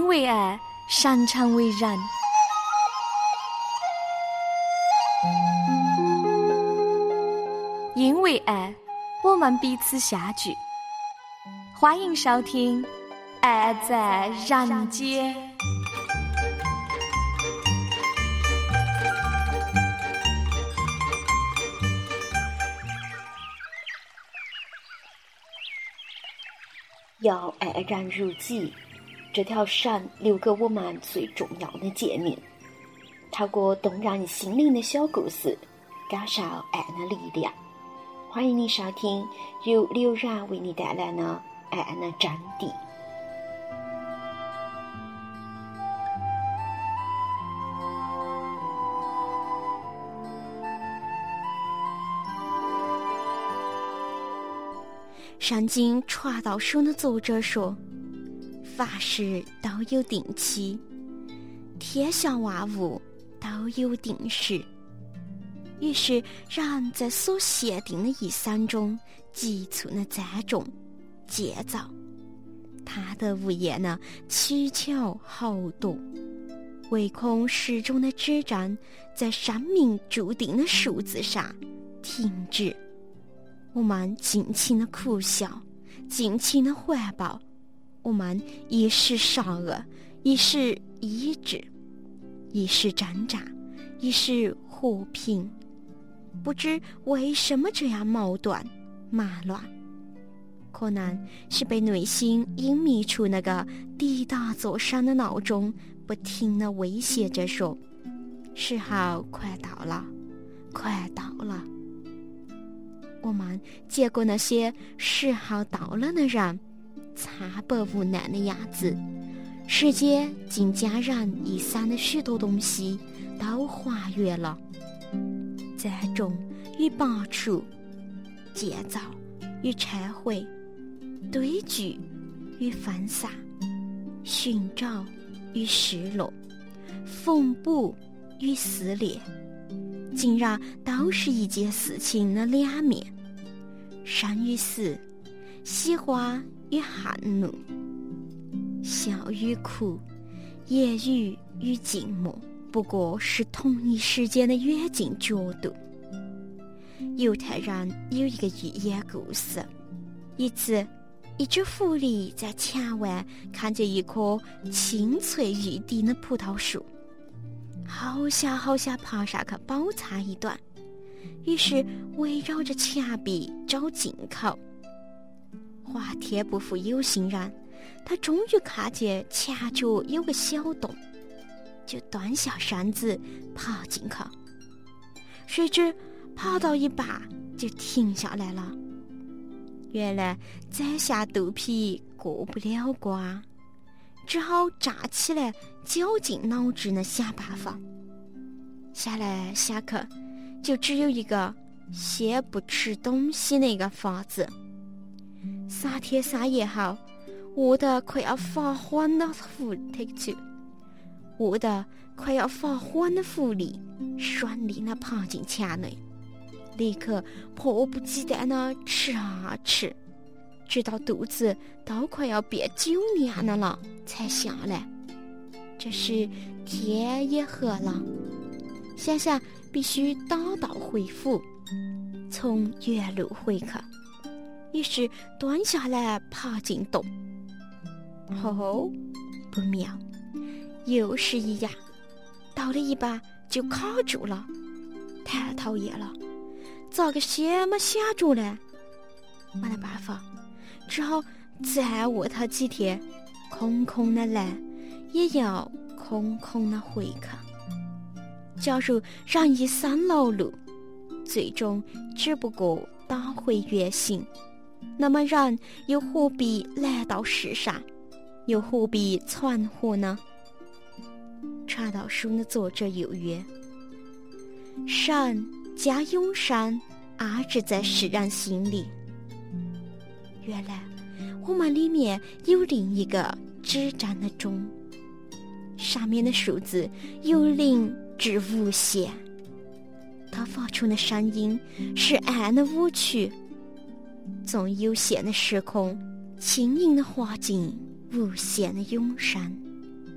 为爱，擅长为人。因为爱，我们彼此相聚。欢迎收听《爱在人间》。 要爱人如己，这条绳留给我们最重要的诫命。透过动人心灵的小故事，感受爱的力量。欢迎你收听由刘然为你带来的《爱的真谛》。 圣经传道书的作者说，凡事都有定期，天下万物都有定时。于是人在所限定的一生中急促的栽种建造，他的物业呢祈求厚多，唯恐时钟的指针在生命注定的数字上停止。我们尽情的苦笑，尽情的怀抱，我们一时善恶，一时医治，一时挣扎，一时和平。不知为什么这样矛盾麻乱，可能是被内心隐秘出那个滴答作声的闹钟不停地威胁着说，时候快到了，快到了。我们见过那些时候到了的人惨不无奈的样子，时间竟将人一生的许多东西都还原了。栽种与拔除，建造与拆毁，堆聚与分散，寻找与失落，缝补与撕裂，竟然都是一件事情的两面。生与死，喜欢与恨怒，笑与哭，言语与静默，不过是同一时间的远近角度。犹太人有一个寓言故事，一次一只狐狸在墙外看见一棵青翠欲滴的葡萄树，好想爬上去饱餐一顿，于是围绕着墙壁找进口。滑天不负有心人，他终于看见墙角有个小洞，就蹲下身子爬进去，谁知爬到一半就停下来了。原来摘下肚皮过不了关，只好站起来绞尽脑汁的想办法。想来想去，就只有一个先不吃东西那个法子。3天3夜后，饿得快要发昏的狐狸顺利地爬进墙内，立刻迫不及待地吃啊吃，直到肚子都快要变酒酿的了才下来。这时天也黑了，想想必须打道回府，从原路回去，于是蹲下来爬进洞。不妙，又是一样，到了一半就卡住了，太讨厌了，咋个先没想住呢？没得办法，只好再饿他几天，空空的来，也要空空的回去。假如让一生劳碌，最终只不过打回原形，那么人又何必来到世上，又何必存活呢？传道书的作者有曰，神将永生安置在世人心里。原来我们里面有另一个指针的钟，上面的数字由0至无限，它发出的声音是爱的舞曲，从有限的时空轻盈地滑进无限的永生。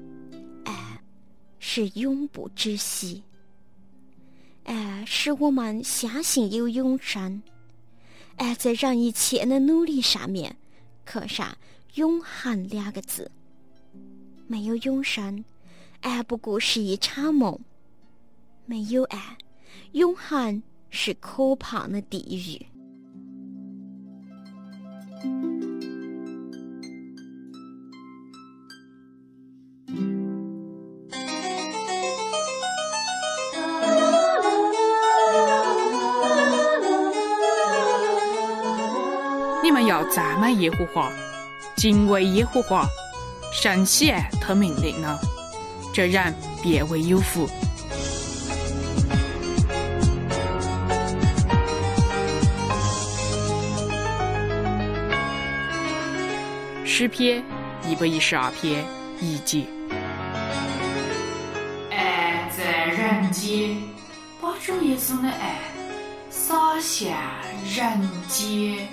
是永不止息。爱使我们相信有永生，爱在人一切的努力上面刻上永恒2个字。没有永生，爱不过是一场梦；没有爱，永恒是可怕的地狱。 你们要赞美耶和华，敬畏耶和华，神喜爱他命令呢，这人便为有福。诗篇112篇1节。爱在人间，把主耶稣的爱洒向人间。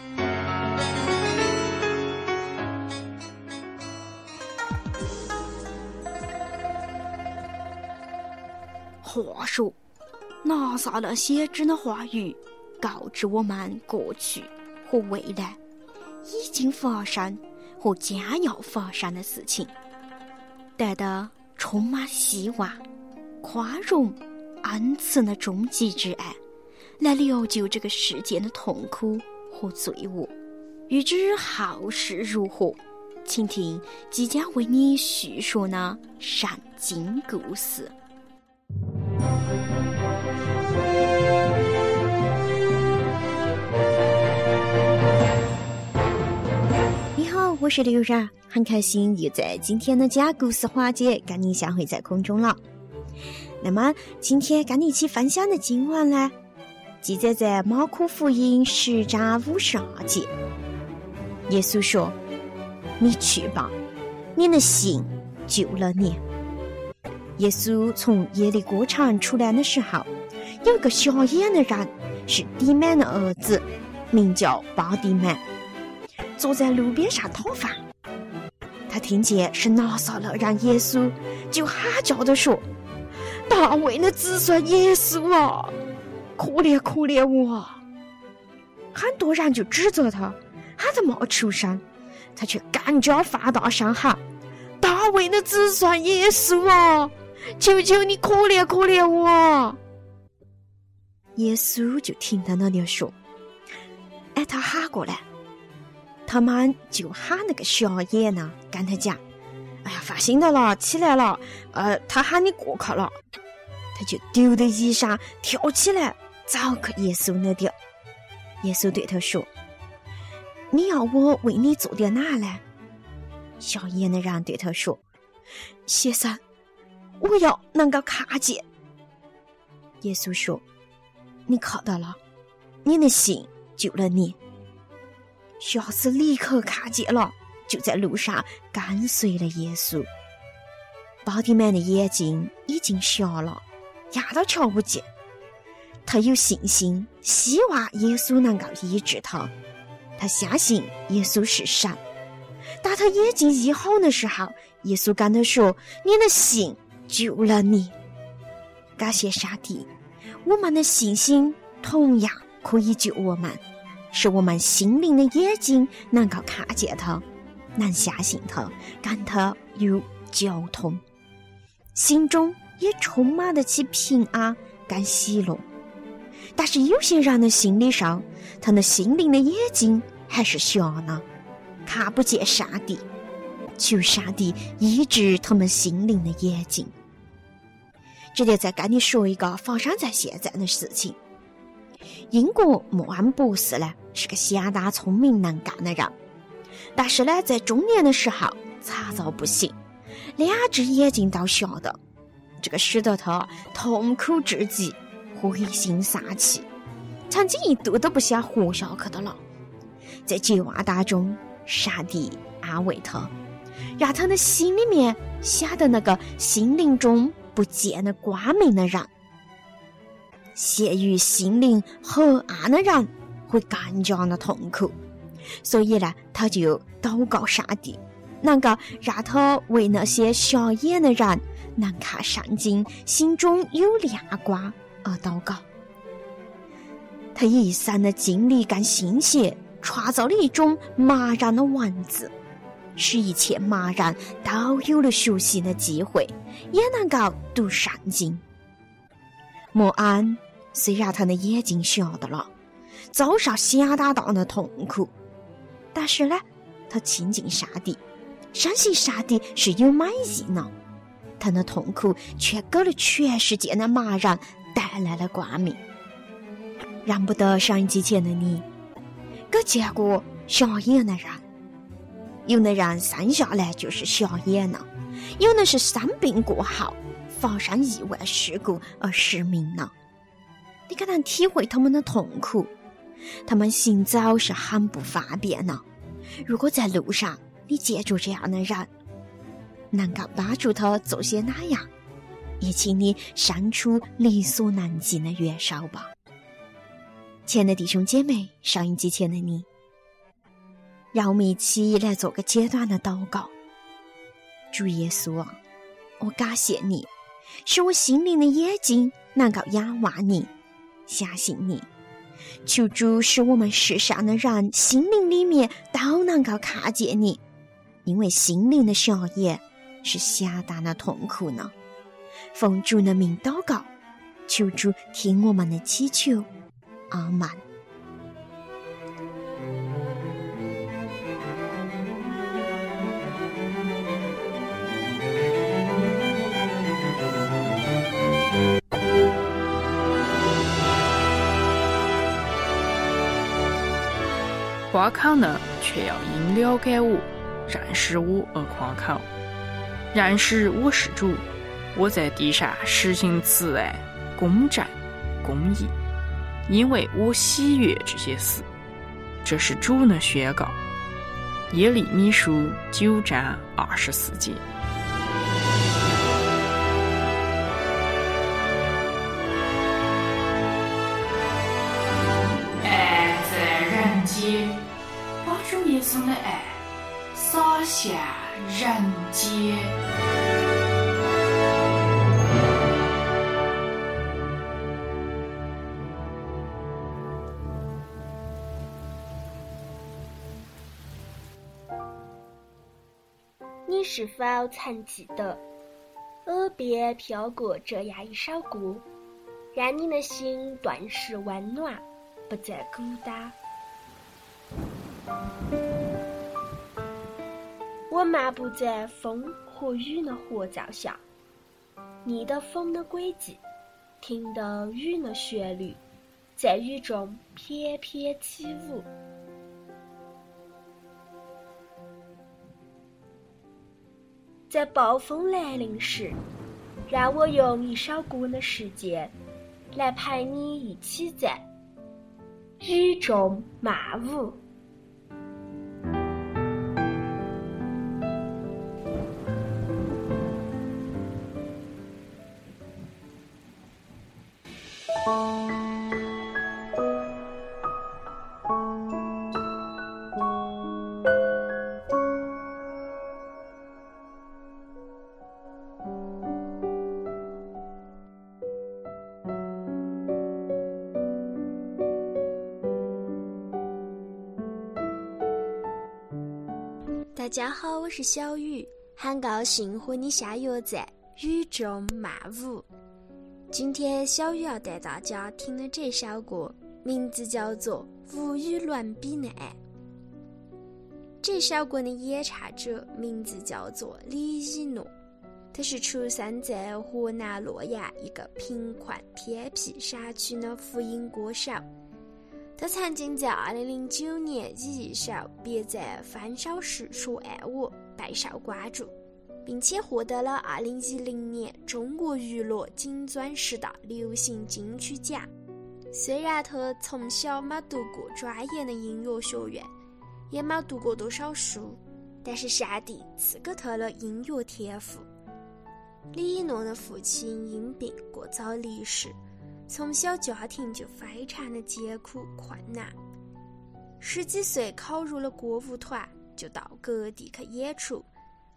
话说，拿撒勒先知的话语告知我们过去和未来已经发生和将要发生的事情，带着充满希望、宽容、恩慈的终极之爱，来疗救这个世界的痛苦和罪恶。欲知后事如何，请听即将为你叙说的圣经故事。你好，我是刘然，很开心又在今天的讲故事环节跟你相会在空中了。那么今天跟你一起分享的经文呢，记载在马可福音10章52节。耶稣说：“你去吧，你的信救了你。”耶稣从耶利哥城出来的时候，有个瞎眼的人，是底满的儿子，名叫巴底满，坐在路边上讨饭。他听见是拿撒勒人耶稣，就喊叫地说：“大卫的子孙耶稣啊，可怜可怜我！”很多人就指责他，喊他冒出声，他却更加发大声喊：“大卫的子孙耶稣啊，求求你可怜可怜我！”耶稣就听到那里说：“哎，他喊过来。”他们就喊那个瞎眼呢，跟他讲：“哎呀，发心的了，起来了，他喊你过去了。”他就丢的衣裳，跳起来走去耶稣那里。耶稣对他说：“你要我为你做点哪呢？”瞎眼的人对他说：“先生，我要能够看见。”耶稣说：“你看到了，你的信救了你。”瞎子立刻看见了，就在路上跟随了耶稣。巴底满的眼睛已经瞎了，压都瞧不见。他有信心，希望耶稣能够医治他。他相信耶稣是神。当他眼睛医好的时候，耶稣跟他说：“你的信救了你。”感谢上帝，我们的信心同样可以救我们，使我们心灵的眼睛能够看见他，能相信他，跟他有交通，心中也充满得起平安跟喜乐。但是有些人的心理上，他的心灵的眼睛还是瞎呢，看不见上帝。求上帝医治他们心灵的眼睛。这里再跟你说一个发生在现在的事情。英国莫恩博士呢，是个相当聪明能干的人，但是呢，在中年的时候残障不行，2只眼睛都瞎的，这个使得他痛苦至极，灰心丧气，曾经一度都不想活下去的了。在绝望当中，上帝安慰他，让他的心里面想的那个心灵中不见的光明的人。陷于心灵黑暗的人会更加的痛苦，所以呢，他就祷告上帝，能够让他为那些瞎眼的人南卡上经，心中有亮光而祷告。他一散的精力跟心血，创造了一种麻然的文字，使一切麻然都有了学习的机会，也能够读圣经。莫安虽然他的眼睛瞎的了，遭受相当大的痛苦，但是呢，他亲近上帝，相信上帝是有美意呢。他的痛苦却给了全世界的麻然带来了光明。认不得收音机前的你，给见过瞎眼的人，有的人生下来就是瞎眼呢，有的是生病过后发生意外事故而失明呢。你可能体会他们的痛苦，他们行走是很不方便呢。如果在路上你见着这样的人，能够帮助他做些哪样，也请你伸出力所能及的援手吧。亲爱的弟兄姐妹，收音机前的你，让我们一起来做个简短的祷告。主耶稣啊，我感谢你，使我心灵的眼睛能够仰望你，相信你。求主使我们世上的人心灵里面都能够看见你，因为心灵的瞎眼是相当的痛苦呢。奉主的名祷告，求主听我们的祈求，阿们。 夸口呢，却要因了解我、认识我而夸口。认识我是主，我在地上实行慈爱、公正、公义，因为我喜悦这些事。这是主的宣告。耶利米书9章24节。 爱在人间，把主耶稣的爱洒向人间。 你是否曾记得耳边飘过这样一首歌，让你的心顿时温暖，不再孤单？我漫步在风和雨的合奏下，逆的风的轨迹，听的雨的旋律，在雨中翩翩起舞。在暴风来临时，让我用一首歌的时间来陪你一起在雨中漫舞。大家好，我是小雨，很高兴和你相约在雨中漫舞。今天小雨要带大家听的这首歌，名字叫做《无与伦比的爱》。这首歌的演唱者名字叫做李以诺，他是出生在河南洛阳一个贫困偏僻山区的福音歌手。他曾经在2009年以一首别在分手时说爱我备受关注，并且获得了2010年中国娱乐金钻10大流行金曲奖。虽然他从小没读过专业的音乐学院，也没读过多少书，但是上帝赐给他了音乐天赋。李以诺的父亲因病过早离世，从小家庭就非常的艰苦困难。10几岁考入了歌舞团，就到各地去演出，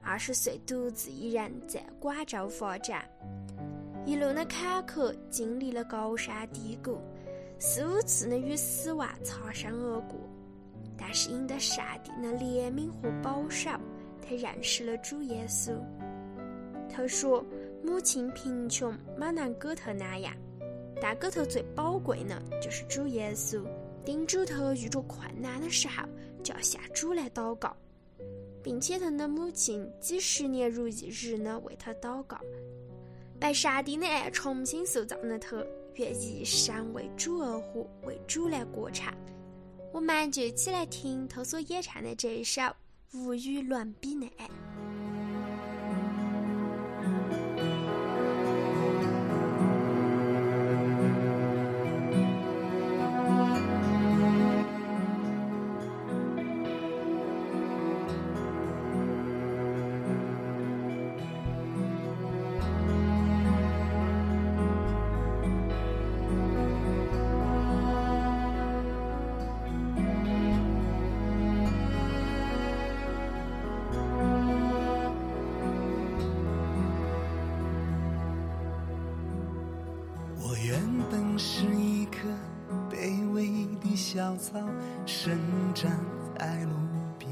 20岁独自一人在广州发展，一路的坎坷，经历了高山低谷，4、5次的与死亡擦身而过，但是因得上帝的怜悯和保守，他认识了主耶稣。他说母亲贫穷没能给他那样，但给他最宝贵的就是主耶稣。叮嘱他遇着困难的时候就要向主来祷告，并且他的母亲几10年如一日的为他祷告。被上帝的爱重新塑造的他，愿一生为主而活，为主来歌唱。我们就一起来听他所演唱的这一首无与伦比的爱。 是一棵卑微的小草，生长在路边，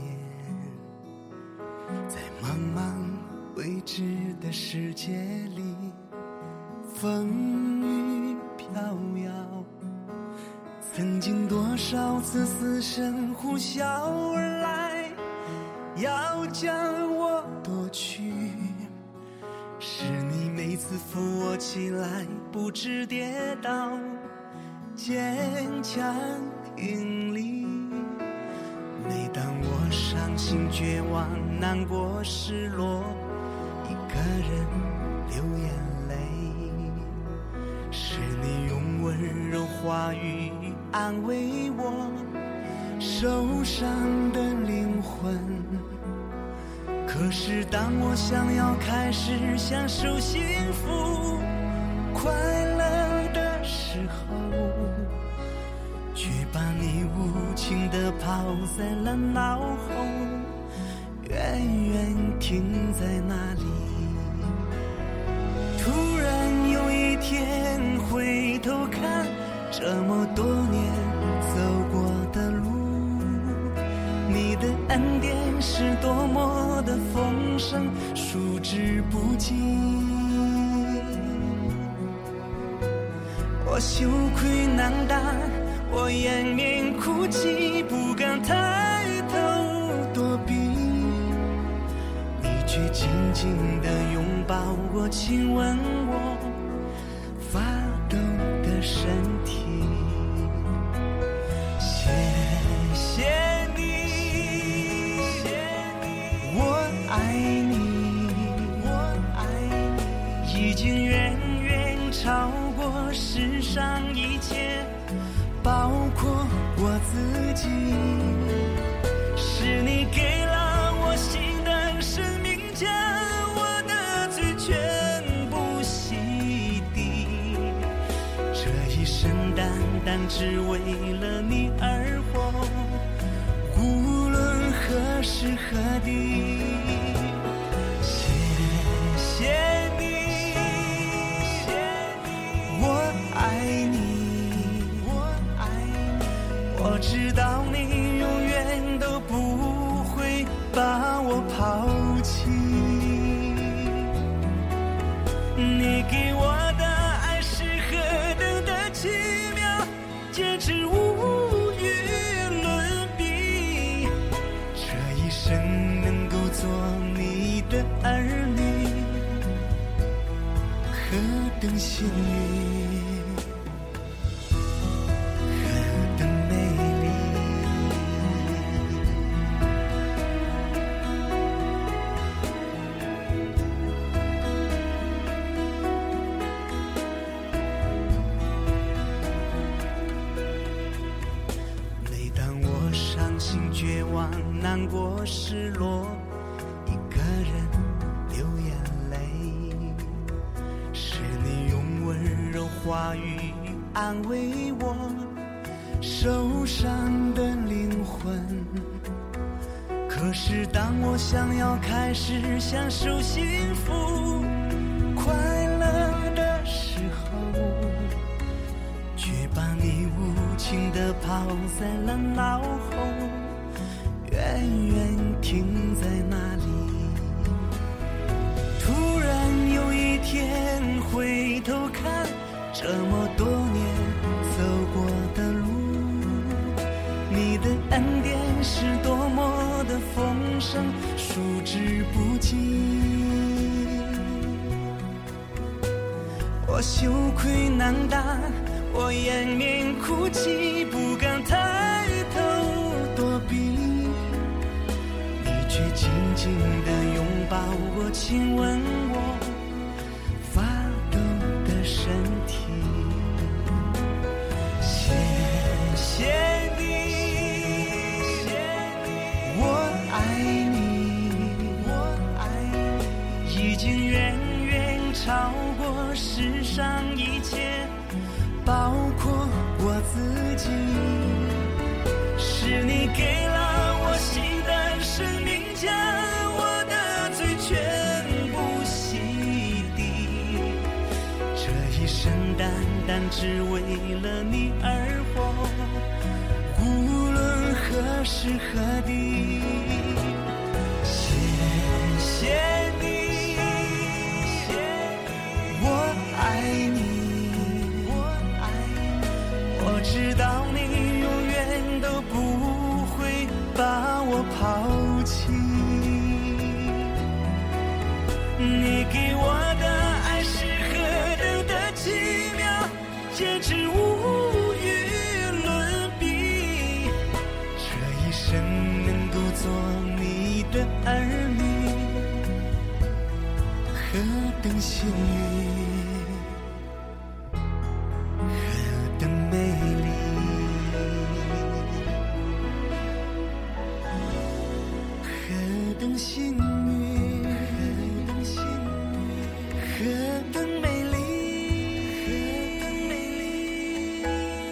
在茫茫未知的世界里，风雨飘摇。曾经多少次死神呼啸而来，要将我夺去，是你每次扶我起来，不知跌倒，坚强挺立。每当我伤心绝望难过失落，一个人流眼泪，是你用温柔话语安慰我受伤的灵魂。可是当我想要开始享受幸福快乐的时候，却把你无情地抛在了脑后，远远停在那里。突然有一天回头看，这么多年走过的路，你的恩典是多么的丰盛，数之不尽。我羞愧难当，我掩面哭泣，不敢抬头躲避，你却紧紧地拥抱我，亲吻我发抖的身体。谢谢你，我爱你，已经远远超过世上一切，包括我自己。是你给了我新的生命，将我的罪全部洗涤，这一生单单只为了你而活，无论何时何地。谢谢你，我爱你，我知道你永远都不会把我抛弃，你给我的爱是何等的奇妙，简直无与伦比，这一生能够做你的儿女，何等幸运，何等美丽。每当我伤心绝望难过失落，一个人流眼泪，是你用温柔话语安慰我受伤的灵魂。可可是当我想要开始享受幸福快乐的时候，却把你无情地抛在了脑后，远远停在那里。突然有一天回头看，这么多年走过的路，你的恩典是多么的丰盛，数之不尽。我羞愧难当，我掩面哭泣，不敢抬头躲避，你却紧紧地拥抱我，亲吻我发抖的身体。谢谢你，我爱你，已经远远超过世上一切，包括我自己。是你给了我新的生命，将我的罪全部洗涤，这一生单单只为了你而活，无论何时何地。谢谢你，我爱你，我知道你永远都不会把我抛弃，你给我的爱是何等的奇妙，简直无与伦比，这一生能够做你的儿女，何等幸运，何等美丽，何等幸运，何等美丽，何等美丽。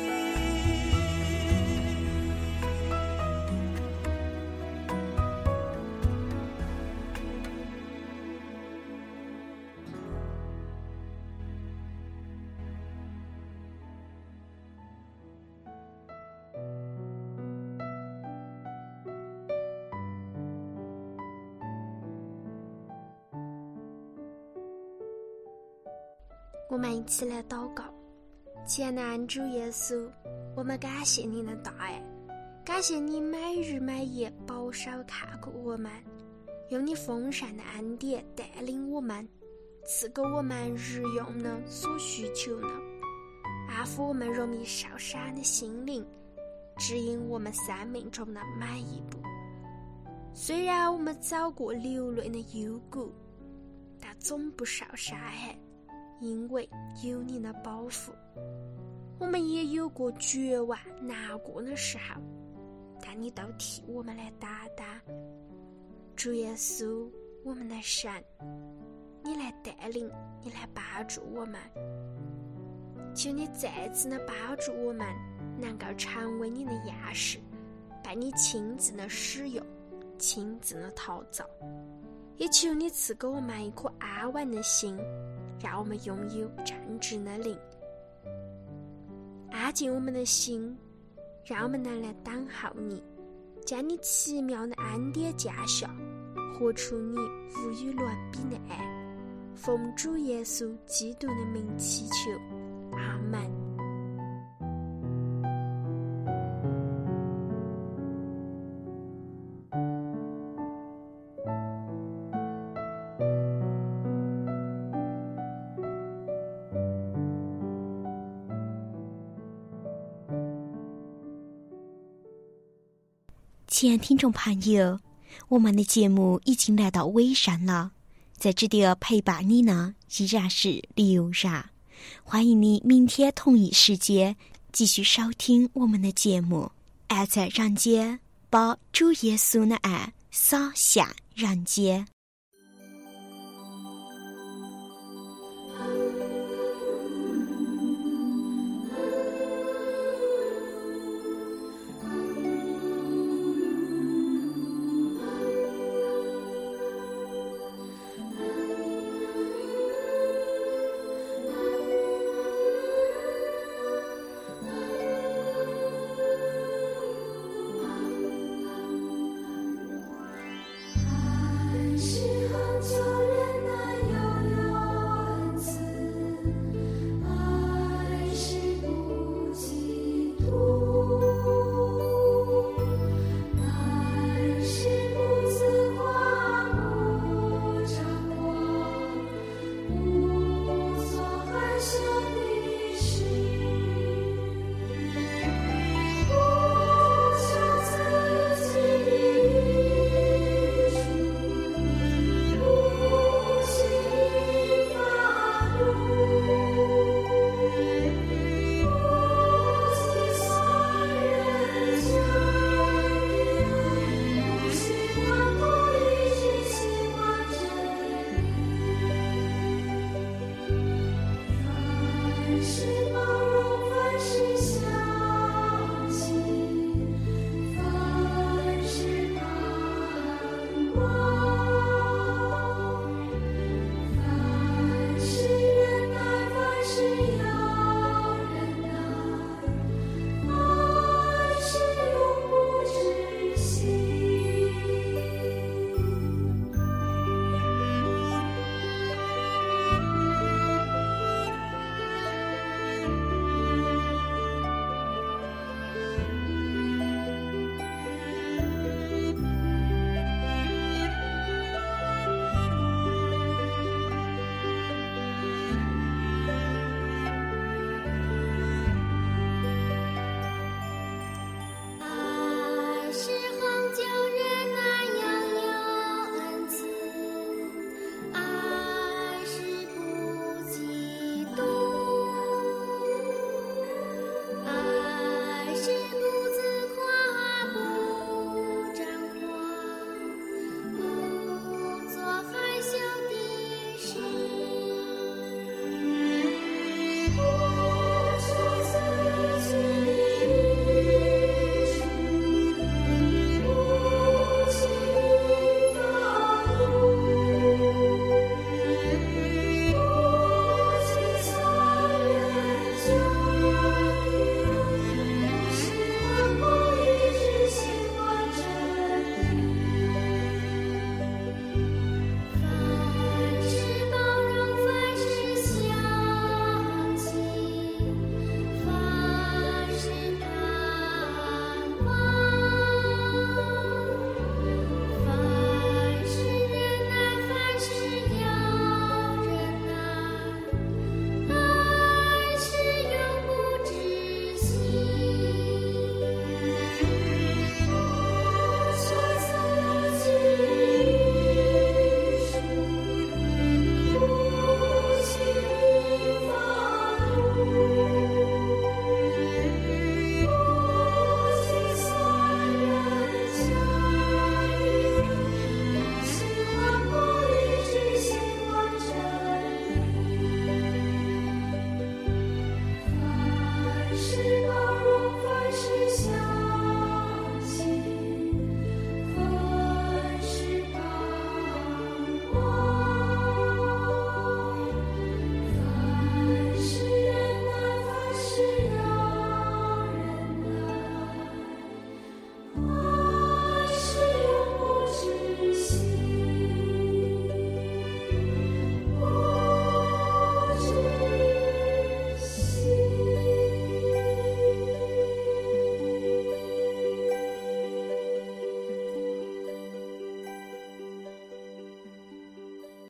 我们一起来祷告。亲爱的主耶稣，我们感谢你的大爱，感谢你每日每夜保守看顾我们，用你丰盛的恩典带领我们，赐给我们日用的所需求的，安抚我们容易受伤的心灵，指引我们生命中的每一步。虽然我们走过流泪的幽谷，但总不受伤害，因为有你的保护。我们也有过绝望难过的时候，但你都替我们来担当。主耶稣，我们的神，你来带领，你来帮助我们，求你再次的帮助我们能够成为你的样式，被你亲自的使用，亲自的陶造。也求你赐给我们一颗安稳的心，让我们拥有正直的灵，安静我们的心，让我们能来等候你，将你奇妙的恩典降下，活出你无与伦比的爱。奉主耶稣基督的名祈求，阿们。 亲爱听众朋友，我们的节目已经来到尾声了，在这里陪伴你呢依然是刘然，欢迎你明天同一时间继续收听我们的节目。爱在人间，把主耶稣的爱洒向人间。